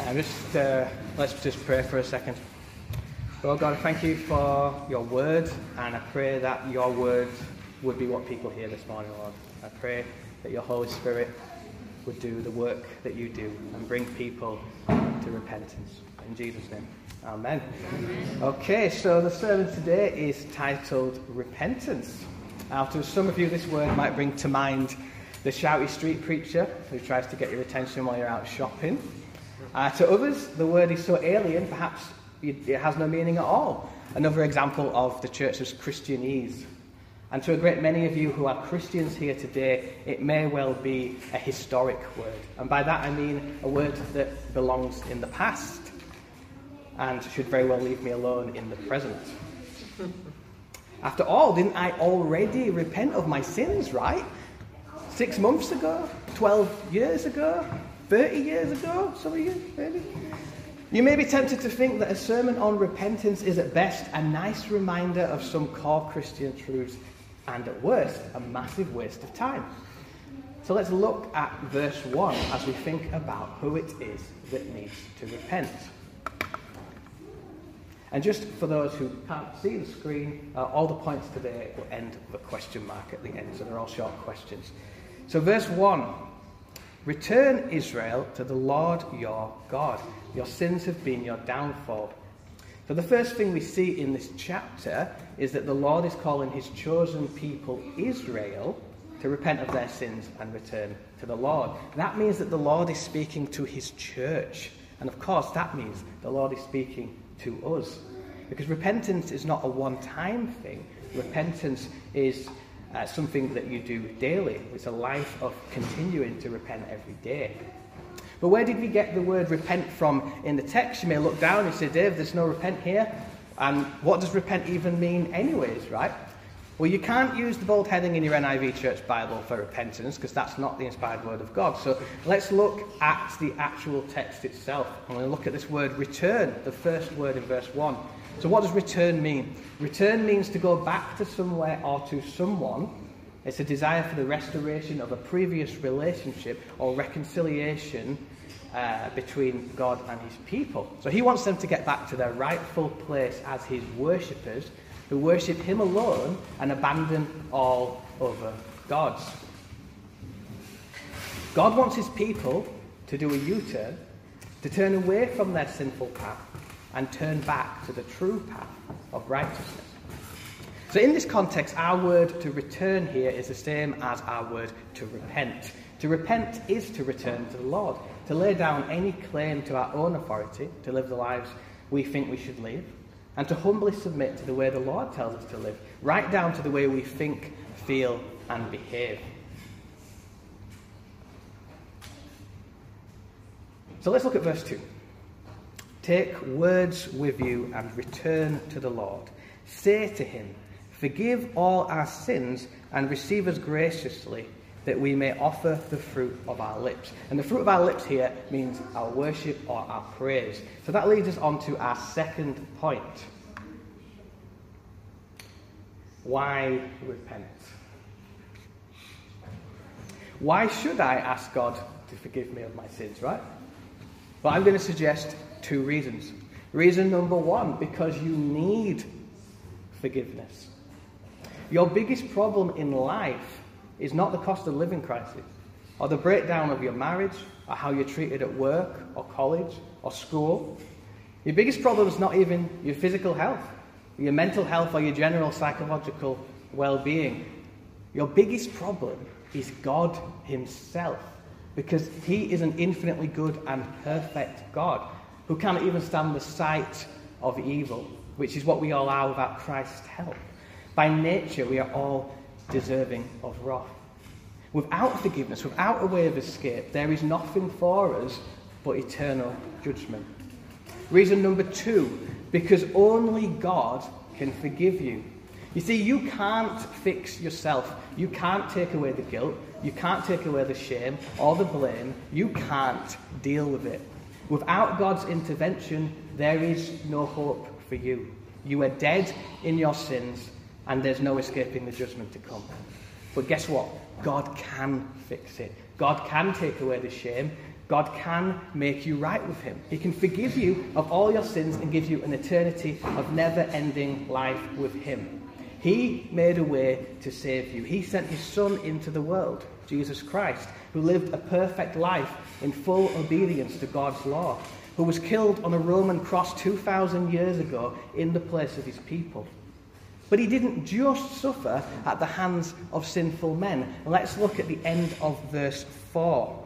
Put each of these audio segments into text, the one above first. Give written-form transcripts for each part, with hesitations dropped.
Let's just pray for a second. Lord God, thank you for your word, and I pray that your word would be what people hear this morning, Lord. I pray that your Holy Spirit would do the work that you do and bring people to repentance. In Jesus' name, amen. Okay, so the sermon today is titled Repentance. Now, to some of you, this word might bring to mind the shouty street preacher who tries to get your attention while you're out shopping. To others, the word is so alien, perhaps it has no meaning at all. Another example of the church's Christianese. And to a great many of you who are Christians here today, it may well be a historic word. And by that I mean a word that belongs in the past and should very well leave me alone in the present. After all, didn't I already repent of my sins, right? 6 months ago? 12 years ago? 30 years ago? Some of you, maybe? You may be tempted to think that a sermon on repentance is at best a nice reminder of some core Christian truths, and at worst, a massive waste of time. So let's look at verse 1 as we think about who it is that needs to repent. And just for those who can't see the screen, all the points today will end with a question mark at the end, so they're all short questions. So verse 1, return, Israel, to the Lord your God. Your sins have been your downfall. So the first thing we see in this chapter is that the Lord is calling his chosen people, Israel, to repent of their sins and return to the Lord. That means that the Lord is speaking to his church. And of course, that means the Lord is speaking to us. Because repentance is not a one-time thing. Repentance is something that you do daily. It's a life of continuing to repent every day. But where did we get the word repent from in the text? You may look down and say, Dave, there's no repent here. And what does repent even mean anyways, right? Well, you can't use the bold heading in your NIV Church Bible for repentance because that's not the inspired word of God. So let's look at the actual text itself. I'm going to look at this word return, the first word in verse 1. So what does return mean? Return means to go back to somewhere or to someone. It's a desire for the restoration of a previous relationship or reconciliation between God and his people. So he wants them to get back to their rightful place as his worshippers who worship him alone and abandon all other gods. God wants his people to do a U-turn, to turn away from their sinful path and turn back to the true path of righteousness. So in this context, our word to return here is the same as our word to repent. To repent is to return to the Lord, to lay down any claim to our own authority, to live the lives we think we should live, and to humbly submit to the way the Lord tells us to live, right down to the way we think, feel, and behave. So let's look at verse 2. Take words with you and return to the Lord. Say to him, forgive all our sins and receive us graciously, that we may offer the fruit of our lips. And the fruit of our lips here means our worship or our praise. So that leads us on to our second point. Why repent? Why should I ask God to forgive me of my sins, right? Well, I'm going to suggest 2 reasons. Reason number 1, because you need forgiveness. Your biggest problem in life is not the cost of living crisis, or the breakdown of your marriage, or how you're treated at work, or college, or school. Your biggest problem is not even your physical health, your mental health, or your general psychological well-being. Your biggest problem is God himself, because he is an infinitely good and perfect God who cannot even stand the sight of evil, which is what we all are without Christ's help. By nature, we are all deserving of wrath. Without forgiveness, without a way of escape, there is nothing for us but eternal judgment. Reason number 2, because only God can forgive you. You see, you can't fix yourself. You can't take away the guilt. You can't take away the shame or the blame. You can't deal with it. Without God's intervention, there is no hope for you. You are dead in your sins, and there's no escaping the judgment to come. But guess what? God can fix it. God can take away the shame. God can make you right with him. He can forgive you of all your sins and give you an eternity of never-ending life with him. He made a way to save you. He sent his Son into the world, Jesus Christ, who lived a perfect life in full obedience to God's law, who was killed on a Roman cross 2,000 years ago in the place of his people. But he didn't just suffer at the hands of sinful men. Let's look at the end of verse 4.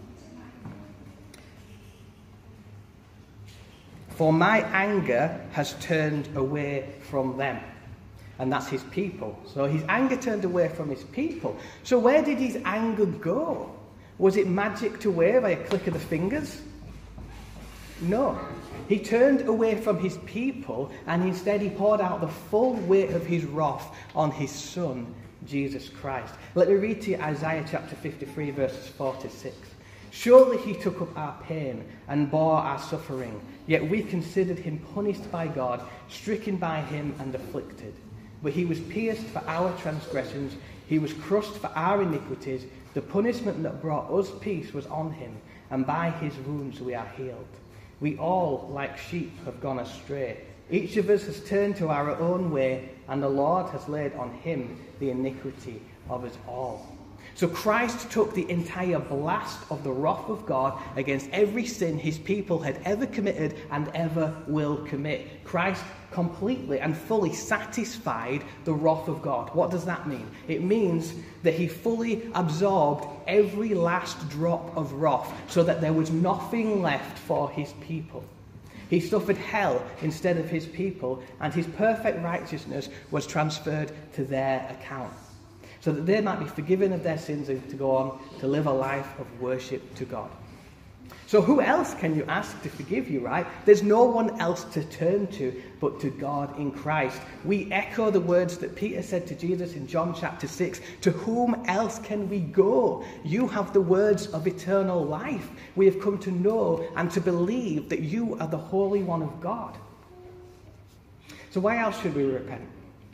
For my anger has turned away from them. And that's his people. So his anger turned away from his people. So where did his anger go? Was it magic to away by a click of the fingers? No. He turned away from his people, and instead he poured out the full weight of his wrath on his Son, Jesus Christ. Let me read to you Isaiah chapter 53, verses 4 to 6. Surely he took up our pain and bore our suffering, yet we considered him punished by God, stricken by him and afflicted. But he was pierced for our transgressions, he was crushed for our iniquities. The punishment that brought us peace was on him, and by his wounds we are healed. We all, like sheep, have gone astray. Each of us has turned to our own way, and the Lord has laid on him the iniquity of us all. So Christ took the entire blast of the wrath of God against every sin his people had ever committed and ever will commit. Christ completely and fully satisfied the wrath of God. What does that mean? It means that he fully absorbed every last drop of wrath so that there was nothing left for his people. He suffered hell instead of his people, and his perfect righteousness was transferred to their account, so that they might be forgiven of their sins and to go on to live a life of worship to God. So who else can you ask to forgive you, right? There's no one else to turn to but to God in Christ. We echo the words that Peter said to Jesus in John chapter 6. To whom else can we go? You have the words of eternal life. We have come to know and to believe that you are the Holy One of God. So why else should we repent?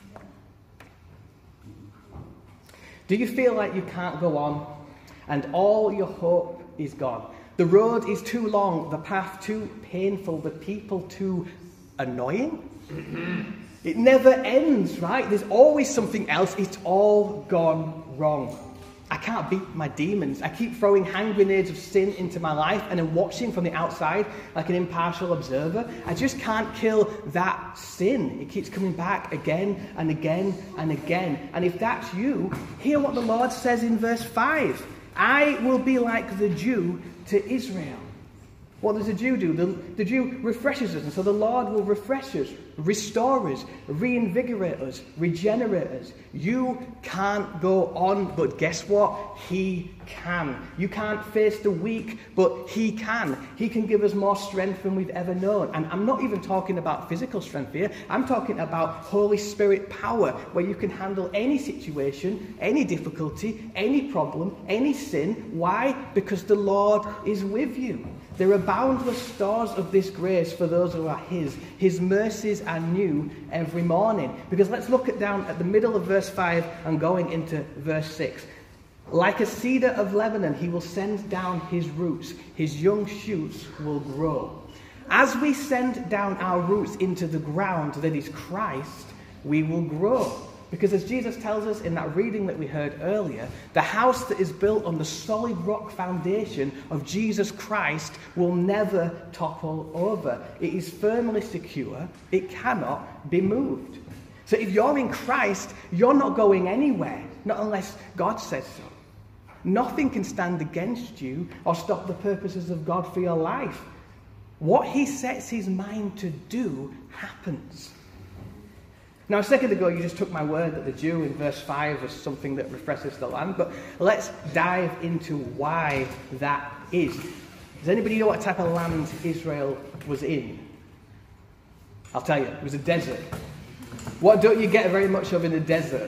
Do you feel like you can't go on and all your hope is gone? The road is too long, the path too painful, the people too annoying? It never ends, right? There's always something else. It's all gone wrong. I can't beat my demons. I keep throwing hand grenades of sin into my life and then watching from the outside like an impartial observer. I just can't kill that sin. It keeps coming back again and again and again. And if that's you, hear what the Lord says in verse 5. I will be like the Jew to Israel. What does the Jew do? The Jew refreshes us, and so the Lord will refresh us, restore us, reinvigorate us, regenerate us. You can't go on, but guess what? He can. You can't face the weak, but he can. He can give us more strength than we've ever known. And I'm not even talking about physical strength here. I'm talking about Holy Spirit power, where you can handle any situation, any difficulty, any problem, any sin. Why? Because the Lord is with you. There are boundless stores of this grace for those who are his. His mercies are new every morning. Because let's look down at the middle of verse 5 and going into verse 6. Like a cedar of Lebanon, he will send down his roots. His young shoots will grow. As we send down our roots into the ground that is Christ, we will grow. Because as Jesus tells us in that reading that we heard earlier, the house that is built on the solid rock foundation of Jesus Christ will never topple over. It is firmly secure. It cannot be moved. So if you're in Christ, you're not going anywhere, not unless God says so. Nothing can stand against you or stop the purposes of God for your life. What he sets his mind to do happens. Now, a second ago, you just took my word that the Jew in verse 5 was something that refreshes the land, but let's dive into why that is. Does anybody know what type of land Israel was in? I'll tell you, it was a desert. What don't you get very much of in a desert?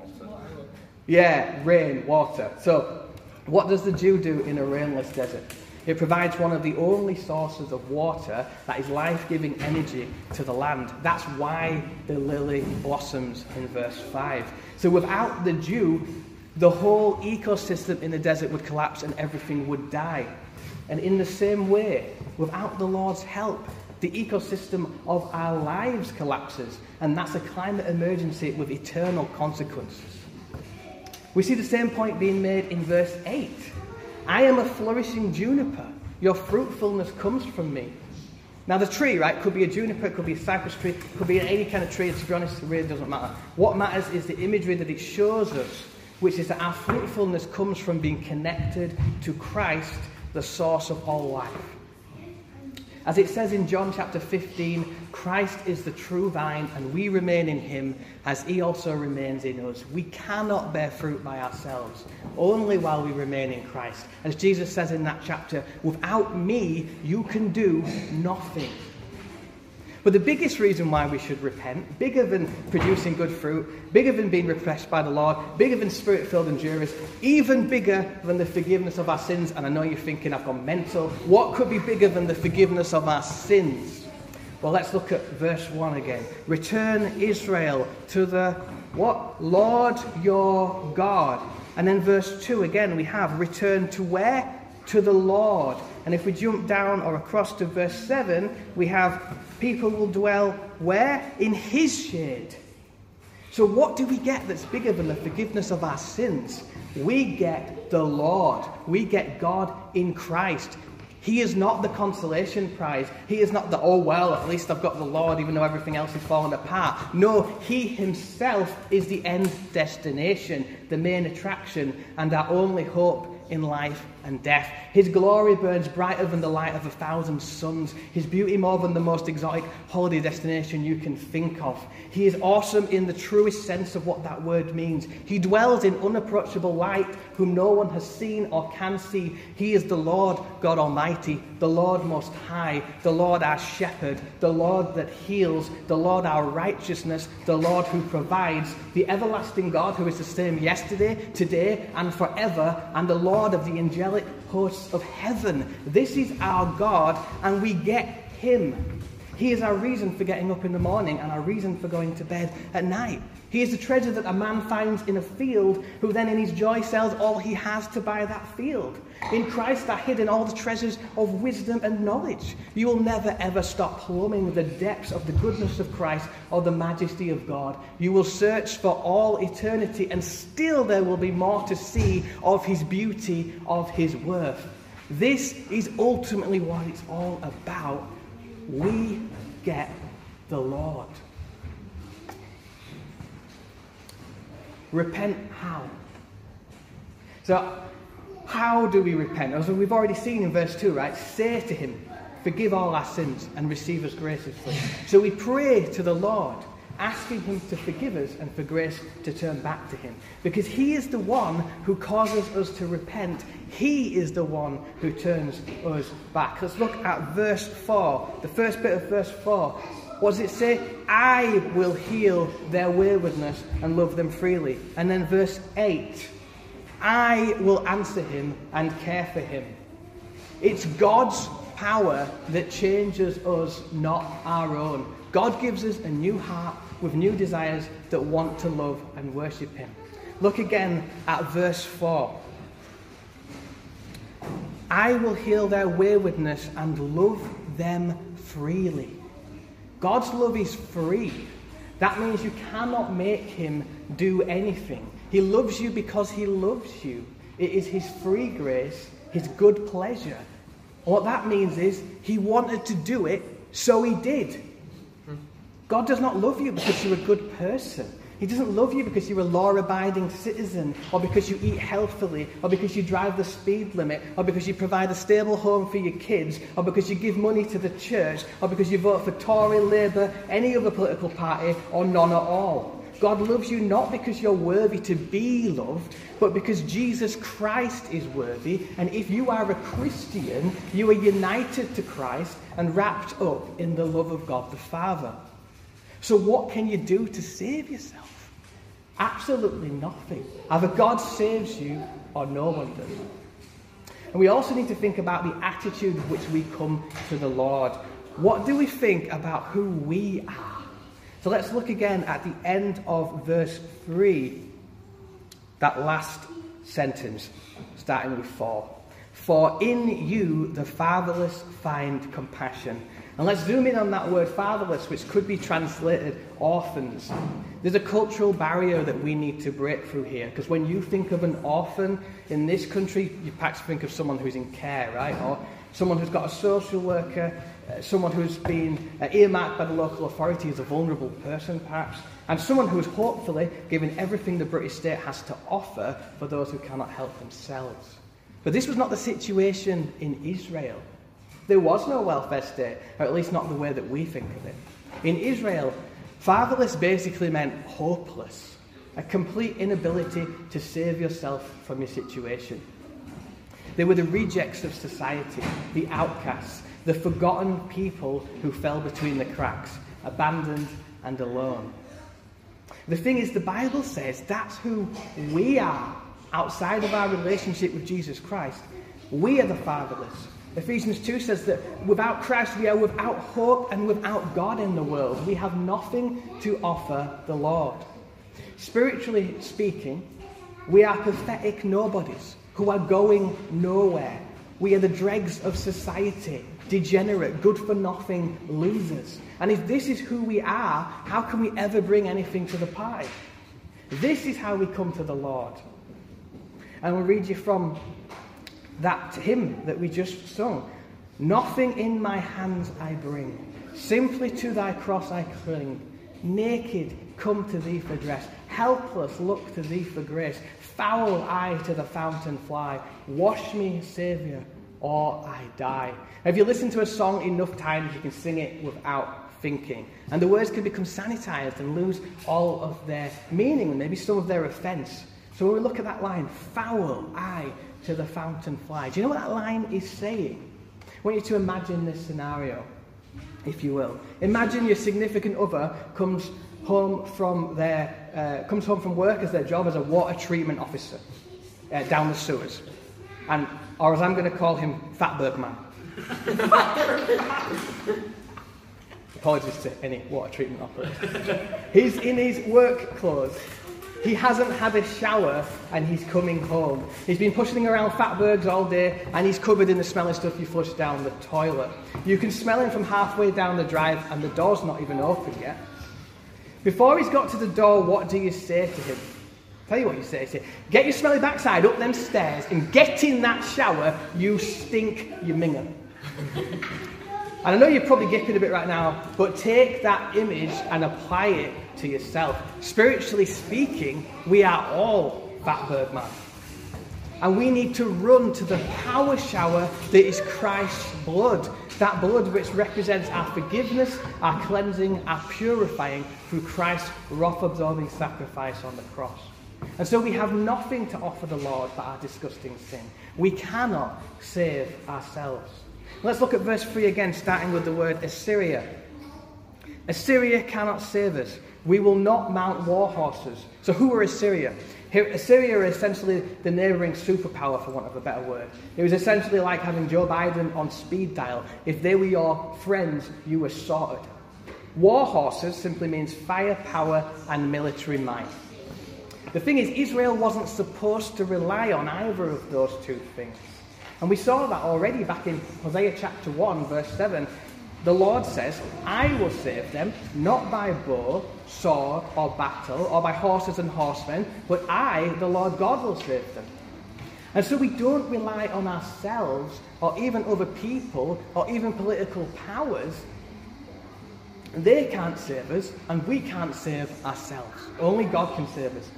Yeah, rain, water. So, what does the Jew do in a rainless desert? It provides one of the only sources of water that is life-giving energy to the land. That's why the lily blossoms in verse 5. So without the Jew, the whole ecosystem in the desert would collapse and everything would die. And in the same way, without the Lord's help, the ecosystem of our lives collapses, and that's a climate emergency with eternal consequences. We see the same point being made in verse 8. I am a flourishing juniper. Your fruitfulness comes from me. Now the tree, right, could be a juniper, it could be a cypress tree, it could be any kind of tree, and to be honest, it really doesn't matter. What matters is the imagery that it shows us, which is that our fruitfulness comes from being connected to Christ, the source of all life. As it says in John chapter 15, Christ is the true vine, and we remain in him as he also remains in us. We cannot bear fruit by ourselves, only while we remain in Christ. As Jesus says in that chapter, without me, you can do nothing. But the biggest reason why we should repent, bigger than producing good fruit, bigger than being refreshed by the Lord, bigger than spirit-filled endurance, even bigger than the forgiveness of our sins, and I know you're thinking I've gone mental, what could be bigger than the forgiveness of our sins? Well, let's look at verse 1 again. Return, Israel, to the, what? Lord your God. And then verse 2 again, we have return to where? To the Lord. And if we jump down or across to verse 7, we have people will dwell where? In his shade. So what do we get that's bigger than the forgiveness of our sins? We get the Lord. We get God in Christ. He is not the consolation prize. He is not the, oh well, at least I've got the Lord even though everything else is falling apart. No, he himself is the end destination, the main attraction, and our only hope in life and death. His glory burns brighter than the light of 1,000 suns. His beauty more than the most exotic holiday destination you can think of. He is awesome in the truest sense of what that word means. He dwells in unapproachable light, whom no one has seen or can see. He is the Lord God Almighty, the Lord Most High, the Lord our Shepherd, the Lord that heals, the Lord our righteousness, the Lord who provides, the everlasting God who is the same yesterday, today, and forever, and the Lord of the angelic hosts of heaven. This is our God, and we get him. He is our reason for getting up in the morning and our reason for going to bed at night. He is the treasure that a man finds in a field, who then in his joy sells all he has to buy that field. In Christ are hidden all the treasures of wisdom and knowledge. You will never ever stop plumbing the depths of the goodness of Christ or the majesty of God. You will search for all eternity, and still there will be more to see of his beauty, of his worth. This is ultimately what it's all about. We get the Lord. Repent how? So, how do we repent? As we've already seen in verse 2, right? Say to him, forgive all our sins and receive us graciously. So we pray to the Lord, asking him to forgive us and for grace to turn back to him. Because he is the one who causes us to repent. He is the one who turns us back. Let's look at verse 4. The first bit of verse 4. What does it say? I will heal their waywardness and love them freely. And then verse 8. I will answer him and care for him. It's God's power that changes us, not our own. God gives us a new heart with new desires that want to love and worship him. Look again at verse 4. I will heal their waywardness and love them freely. God's love is free. That means you cannot make him do anything. He loves you because he loves you. It is his free grace, his good pleasure. What that means is he wanted to do it, so he did. God does not love you because you're a good person. He doesn't love you because you're a law-abiding citizen, or because you eat healthfully, or because you drive the speed limit, or because you provide a stable home for your kids, or because you give money to the church, or because you vote for Tory, Labour, any other political party, or none at all. God loves you not because you're worthy to be loved, but because Jesus Christ is worthy. And if you are a Christian, you are united to Christ and wrapped up in the love of God the Father. So what can you do to save yourself? Absolutely nothing. Either God saves you or no one does. And we also need to think about the attitude with which we come to the Lord. What do we think about who we are? So let's look again at the end of verse 3. That last sentence, starting with 4. For in you the fatherless find compassion. And let's zoom in on that word fatherless, which could be translated orphans. There's a cultural barrier that we need to break through here, because when you think of an orphan in this country, you perhaps think of someone who's in care, right? Or someone who's got a social worker, someone who's been earmarked by the local authority as a vulnerable person, perhaps, and someone who's hopefully given everything the British state has to offer for those who cannot help themselves. But this was not the situation in Israel. There was no welfare state, or at least not the way that we think of it. In Israel, fatherless basically meant hopeless, a complete inability to save yourself from your situation. They were the rejects of society, the outcasts, the forgotten people who fell between the cracks, abandoned and alone. The thing is, the Bible says that's who we are outside of our relationship with Jesus Christ. We are the fatherless. Ephesians 2 says that without Christ we are without hope and without God in the world. We have nothing to offer the Lord. Spiritually speaking, we are pathetic nobodies who are going nowhere. We are the dregs of society, degenerate, good-for-nothing losers. And if this is who we are, how can we ever bring anything to the pie? This is how we come to the Lord. And we'll read you from that hymn that we just sung. Nothing in my hands I bring, simply to thy cross I cling. Naked, come to thee for dress, helpless, look to thee for grace. Foul I to the fountain fly, wash me, Saviour, or I die. If you listen to a song enough times, you can sing it without thinking. And the words can become sanitized and lose all of their meaning and maybe some of their offence. So when we look at that line, foul I to the fountain fly. Do you know what that line is saying? I want you to imagine this scenario, if you will. Imagine your significant other comes home from work as their job as a water treatment officer down the sewers, or as I'm going to call him, Fatberg Man. Apologies to any water treatment operators. He's in his work clothes. He hasn't had a shower and he's coming home. He's been pushing around Fatbergs all day and he's covered in the smelly stuff you flush down the toilet. You can smell him from halfway down the drive and the door's not even open yet. Before he's got to the door, what do you say to him? Tell you what you say. Say, get your smelly backside up them stairs and get in that shower, you stink, you minger. And I know you're probably gipping a bit right now, but take that image and apply it to yourself. Spiritually speaking, we are all Fatberg Man. And we need to run to the power shower that is Christ's blood. That blood which represents our forgiveness, our cleansing, our purifying through Christ's wrath-absorbing sacrifice on the cross. And so we have nothing to offer the Lord but our disgusting sin. We cannot save ourselves. Let's look at verse 3 again, starting with the word Assyria. Assyria cannot save us. We will not mount war horses. So who are Assyria? Assyria is essentially the neighbouring superpower, for want of a better word. It was essentially like having Joe Biden on speed dial. If they were your friends, you were sorted. War horses simply means firepower and military might. The thing is, Israel wasn't supposed to rely on either of those two things. And we saw that already back in Hosea chapter 1, verse 7. The Lord says, I will save them, not by bow, sword, or battle, or by horses and horsemen, but I, the Lord God, will save them. And so we don't rely on ourselves, or even other people, or even political powers. They can't save us, and we can't save ourselves. Only God can save us.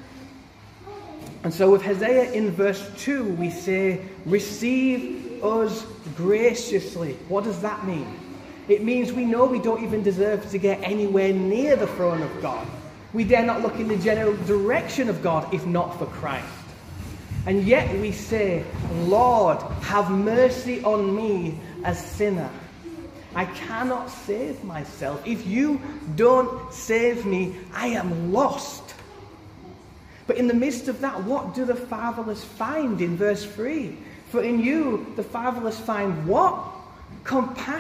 And so with Hosea in verse 2, we say, receive us graciously. What does that mean? It means we know we don't even deserve to get anywhere near the throne of God. We dare not look in the general direction of God if not for Christ. And yet we say, Lord, have mercy on me, a sinner. I cannot save myself. If you don't save me, I am lost. But in the midst of that, what do the fatherless find in verse 3? For in you, the fatherless find what?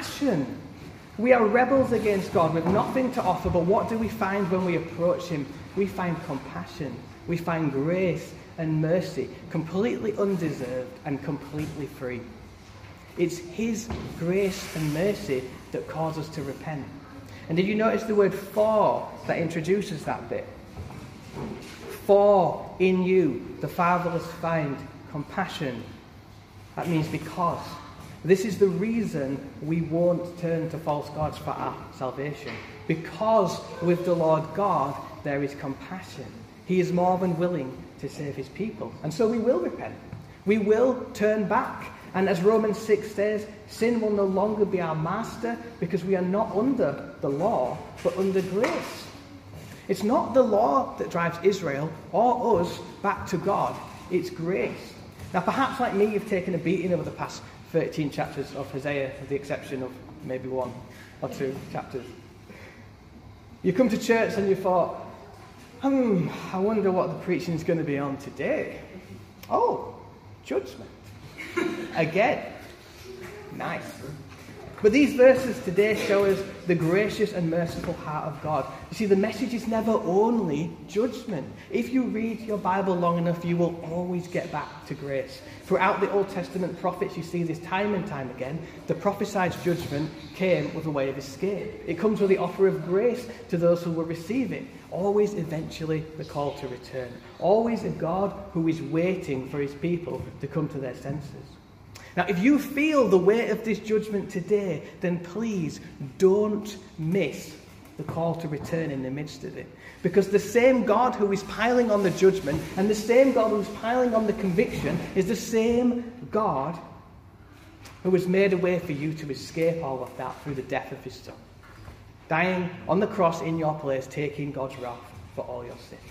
Compassion. We are rebels against God with nothing to offer, but what do we find when we approach him? we find compassion, we find grace and mercy, completely undeserved and completely free. It's his grace and mercy that cause us to repent. And did you notice the word "for" that introduces that bit? For in you the fatherless find compassion. That means because. This is the reason we won't turn to false gods for our salvation. Because with the Lord God there is compassion. He is more than willing to save his people. And so we will repent. We will turn back. And as Romans 6 says, sin will no longer be our master because we are not under the law, but under grace. It's not the law that drives Israel or us back to God. It's grace. Now, perhaps like me, you've taken a beating over the past 13 chapters of Hosea, with the exception of maybe 1 or 2 chapters. You come to church and you thought, I wonder what the preaching is going to be on today. Oh, judgment. Again. Nice. But these verses today show us the gracious and merciful heart of God. You see, the message is never only judgment. If you read your Bible long enough, you will always get back to grace. Throughout the Old Testament prophets, you see this time and time again. The prophesied judgment came with a way of escape. It comes with the offer of grace to those who will receive it. Always eventually the call to return. Always a God who is waiting for his people to come to their senses. Now, if you feel the weight of this judgment today, then please don't miss the call to return in the midst of it. Because the same God who is piling on the judgment and the same God who is piling on the conviction is the same God who has made a way for you to escape all of that through the death of his Son. Dying on the cross in your place, taking God's wrath for all your sin.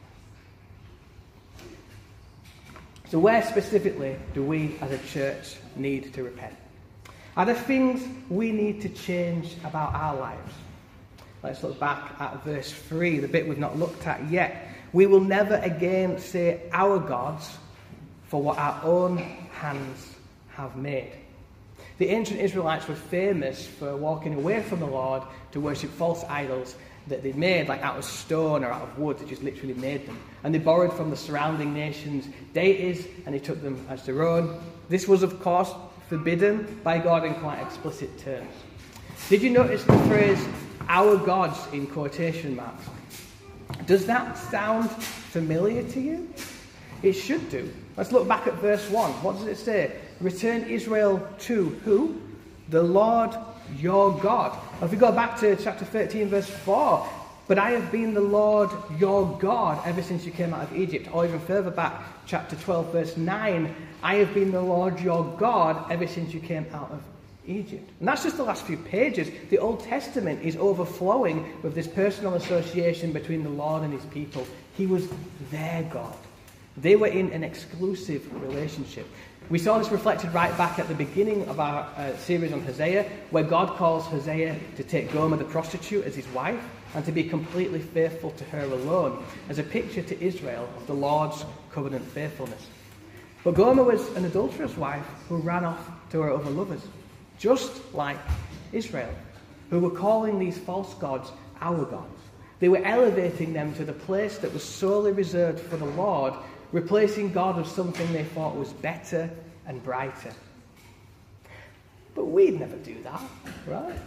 So where specifically do we as a church need to repent? Are there things we need to change about our lives? Let's look back at verse 3, the bit we've not looked at yet. We will never again say our gods for what our own hands have made. The ancient Israelites were famous for walking away from the Lord to worship false idols that they'd made, like out of stone or out of wood. They just literally made them. And they borrowed from the surrounding nations' deities, and they took them as their own. This was, of course, forbidden by God in quite explicit terms. Did you notice the phrase, our gods, in quotation marks? Does that sound familiar to you? It should do. Let's look back at verse 1. What does it say? Return Israel to who? The Lord your God. If we go back to chapter 13, verse 4, but I have been the Lord your God ever since you came out of Egypt. Or even further back, chapter 12, verse 9, I have been the Lord your God ever since you came out of Egypt. And that's just the last few pages. The Old Testament is overflowing with this personal association between the Lord and his people. He was their God. They were in an exclusive relationship. We saw this reflected right back at the beginning of our series on Hosea, where God calls Hosea to take Gomer the prostitute as his wife and to be completely faithful to her alone, as a picture to Israel of the Lord's covenant faithfulness. But Gomer was an adulterous wife who ran off to her other lovers, just like Israel, who were calling these false gods our gods. They were elevating them to the place that was solely reserved for the Lord, replacing God with something they thought was better and brighter. But we'd never do that, right?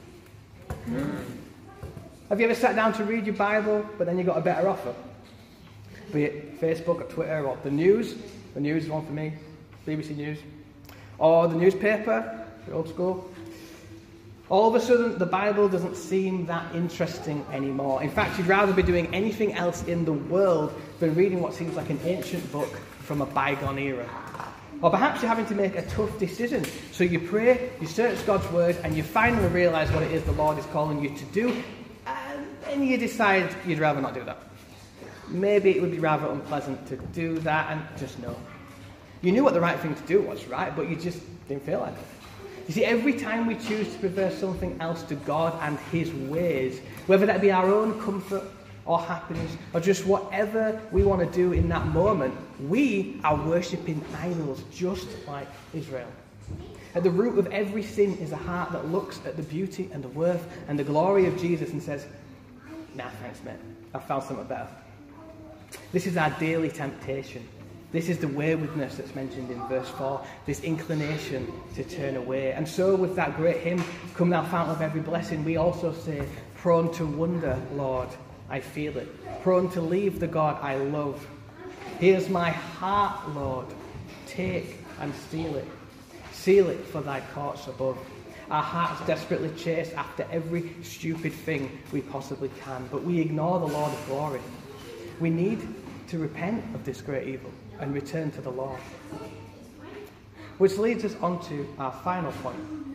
Have you ever sat down to read your Bible, but then you got a better offer? Be it Facebook or Twitter or the news. The news is one for me. BBC News. Or the newspaper, the old school. All of a sudden, the Bible doesn't seem that interesting anymore. In fact, you'd rather be doing anything else in the world than reading what seems like an ancient book from a bygone era. Or perhaps you're having to make a tough decision. So you pray, you search God's word, and you finally realise what it is the Lord is calling you to do, and then you decide you'd rather not do that. Maybe it would be rather unpleasant to do that, and just no. You knew what the right thing to do was, right? But you just didn't feel like it. You see, every time we choose to prefer something else to God and his ways, whether that be our own comfort or happiness or just whatever we want to do in that moment, we are worshipping idols just like Israel. At the root of every sin is a heart that looks at the beauty and the worth and the glory of Jesus and says, nah, thanks, mate. I've found something better. This is our daily temptation. This is the waywardness that's mentioned in verse 4, this inclination to turn away. And so with that great hymn, Come Thou Fountain of Every Blessing, we also say, prone to wonder, Lord, I feel it. Prone to leave the God I love. Here's my heart, Lord, take and seal it. Seal it for thy courts above. Our hearts desperately chase after every stupid thing we possibly can, but we ignore the Lord of glory. We need to repent of this great evil and return to the Lord. Which leads us on to our final point.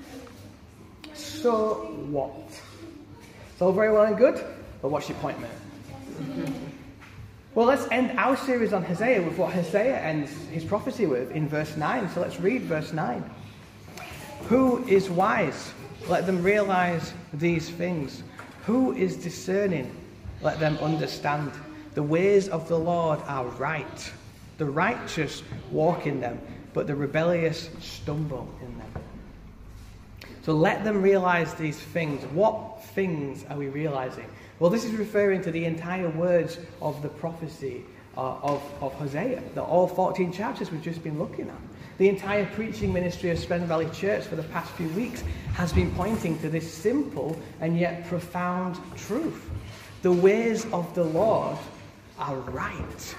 So what? It's all very well and good, but what's your point, mate? Well, let's end our series on Hosea with what Hosea ends his prophecy with in verse 9. So let's read verse 9. Who is wise? Let them realize these things. Who is discerning? Let them understand. The ways of the Lord are right. The righteous walk in them, but the rebellious stumble in them. So let them realize these things. What things are we realizing? Well, this is referring to the entire words of the prophecy of Hosea, all 14 chapters we've just been looking at. The entire preaching ministry of Spen Valley Church for the past few weeks has been pointing to this simple and yet profound truth. The ways of the Lord are right.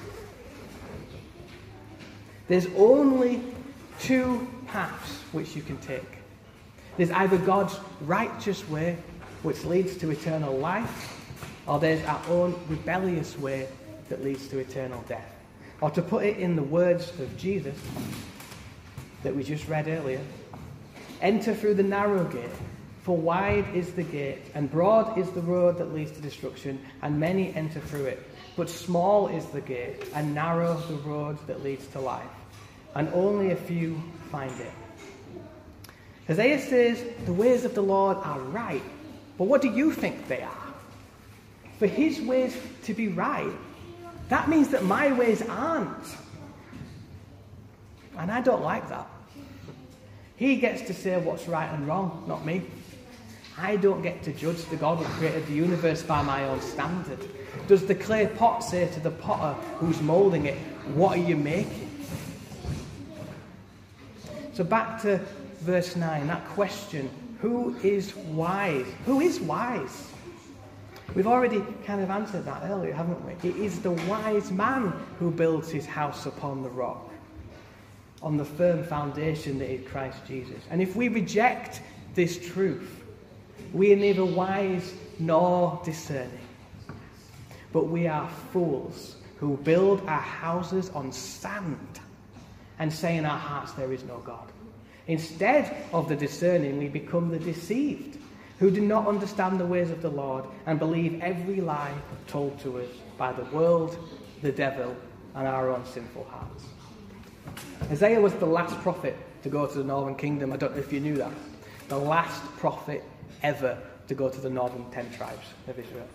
There's only two paths which you can take. There's either God's righteous way, which leads to eternal life, or there's our own rebellious way that leads to eternal death. Or to put it in the words of Jesus that we just read earlier, enter through the narrow gate, for wide is the gate, and broad is the road that leads to destruction, and many enter through it. But small is the gate, and narrow the road that leads to life, and only a few find it. Hosea says the ways of the Lord are right, but what do you think they are? For his ways to be right, that means that my ways aren't. And I don't like that. He gets to say what's right and wrong, not me. I don't get to judge the God who created the universe by my own standard. Does the clay pot say to the potter who's moulding it, what are you making? So back to verse 9, that question, who is wise? Who is wise? We've already kind of answered that earlier, haven't we? It is the wise man who builds his house upon the rock, on the firm foundation that is Christ Jesus. And if we reject this truth, we are neither wise nor discerning, but we are fools who build our houses on sand and say in our hearts there is no God. Instead of the discerning, we become the deceived, who do not understand the ways of the Lord and believe every lie told to us by the world, the devil, and our own sinful hearts. Isaiah was the last prophet to go to the northern kingdom. I don't know if you knew that. The last prophet ever to go to the northern 10 tribes of Israel.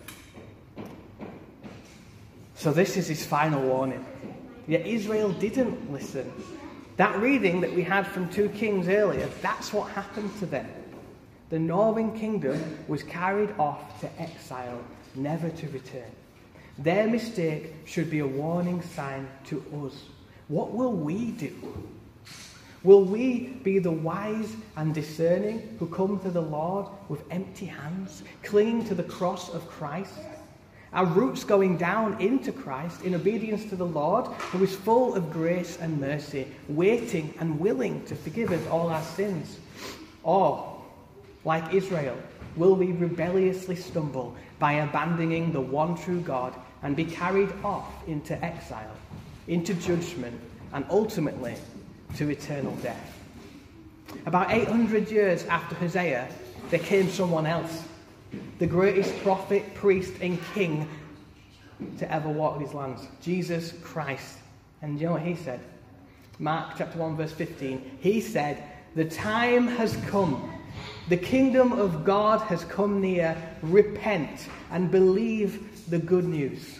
So this is his final warning. Yet Israel didn't listen. That reading that we had from 2 Kings earlier, that's what happened to them. The northern kingdom was carried off to exile, never to return. Their mistake should be a warning sign to us. What will we do? Will we be the wise and discerning who come to the Lord with empty hands, clinging to the cross of Christ? Our roots going down into Christ in obedience to the Lord, who is full of grace and mercy, waiting and willing to forgive us all our sins? Or, like Israel, will we rebelliously stumble by abandoning the one true God and be carried off into exile, into judgment, and ultimately to eternal death? About 800 years after Hosea, there came someone else, the greatest prophet, priest, and king to ever walk these lands, Jesus Christ. And you know what he said? Mark chapter 1 verse 15. He said, "The time has come. The kingdom of God has come near. Repent and believe the good news."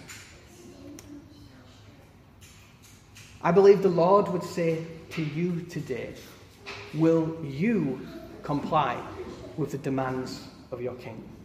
I believe the Lord would say to you today, will you comply with the demands of your King?